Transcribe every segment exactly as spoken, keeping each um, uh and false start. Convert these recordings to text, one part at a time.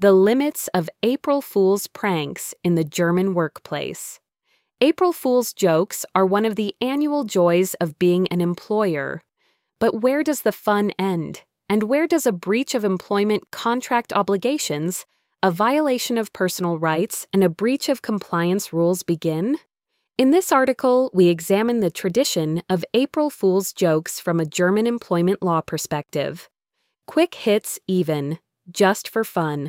The limits of April Fool's pranks in the German workplace. April Fool's jokes are one of the annual joys of being an employer. But where does the fun end? And where does a breach of employment contract obligations, a violation of personal rights, and a breach of compliance rules begin? In this article, we examine the tradition of April Fool's jokes from a German employment law perspective. Quick hits even, just for fun.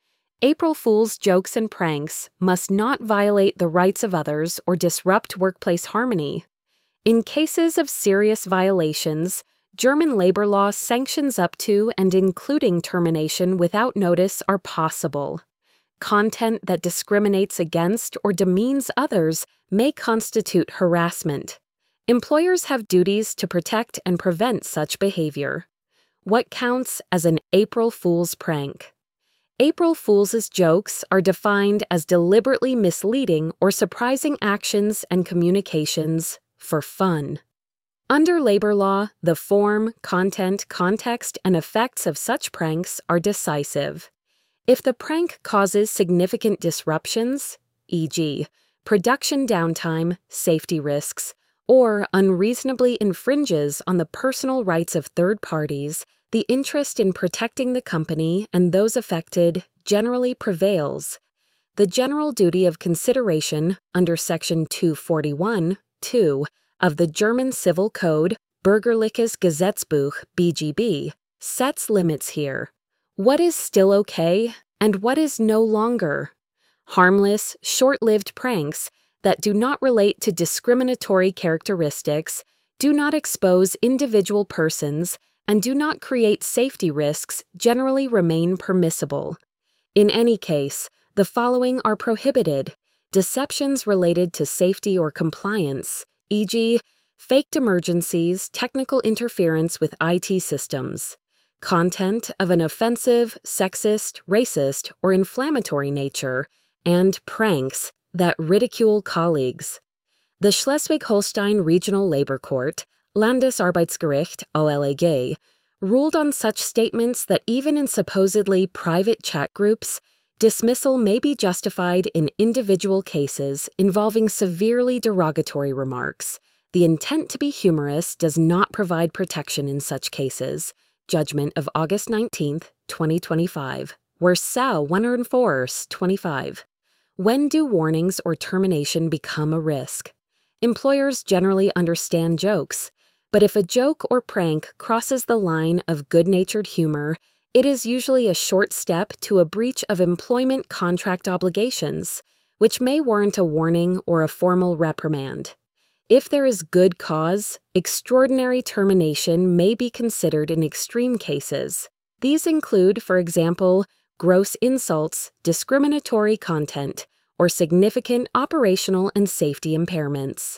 April Fool's jokes and pranks must not violate the rights of others or disrupt workplace harmony. In cases of serious violations, German labor law sanctions up to and including termination without notice are possible. Content that discriminates against or demeans others may constitute harassment. Employers have duties to protect and prevent such behavior. What counts as an April Fool's prank? April Fool's jokes are defined as deliberately misleading or surprising actions and communications for fun. Under labor law, the form, content, context, and effects of such pranks are decisive. If the prank causes significant disruptions, for example, production downtime, safety risks, or unreasonably infringes on the personal rights of third parties, the interest in protecting the company and those affected generally prevails. The general duty of consideration under Section two forty-one, two of the German Civil Code, Bürgerliches Gesetzbuch, B G B, sets limits here. What is still okay and what is no longer? Harmless, short-lived pranks that do not relate to discriminatory characteristics, do not expose individual persons, and do not create safety risks generally remain permissible. In any case, the following are prohibited: deceptions related to safety or compliance, for example, faked emergencies, technical interference with I T systems, content of an offensive, sexist, racist, or inflammatory nature, and pranks that ridicule colleagues. The Schleswig-Holstein Regional Labor Court, Landesarbeitsgericht O L A G, ruled on such statements that even in supposedly private chat groups, dismissal may be justified in individual cases involving severely derogatory remarks. The intent to be humorous does not provide protection in such cases. Judgment of August nineteenth, twenty twenty-five. Warsaw one oh four, twenty-five. When do warnings or termination become a risk? Employers generally understand jokes, but if a joke or prank crosses the line of good-natured humor, it is usually a short step to a breach of employment contract obligations, which may warrant a warning or a formal reprimand. If there is good cause, extraordinary termination may be considered in extreme cases. These include, for example, gross insults, discriminatory content, or significant operational and safety impairments.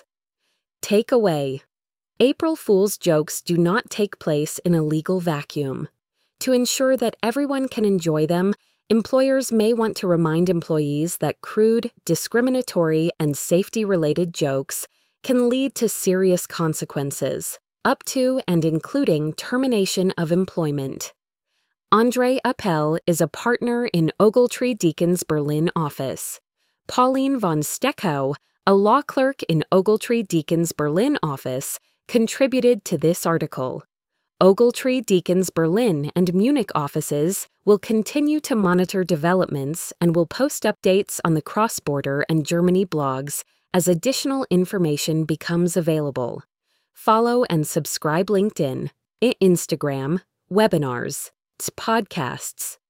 Takeaway: April Fool's jokes do not take place in a legal vacuum. To ensure that everyone can enjoy them, employers may want to remind employees that crude, discriminatory, and safety-related jokes can lead to serious consequences, up to and including termination of employment. Andre Appel is a partner in Ogletree Deakins Berlin office. Pauline von Steckau, a law clerk in Ogletree Deakins Berlin office, contributed to this article. Ogletree Deakins Berlin and Munich offices will continue to monitor developments and will post updates on the cross-border and Germany blogs as additional information becomes available. Follow and subscribe LinkedIn, Instagram, webinars, podcasts.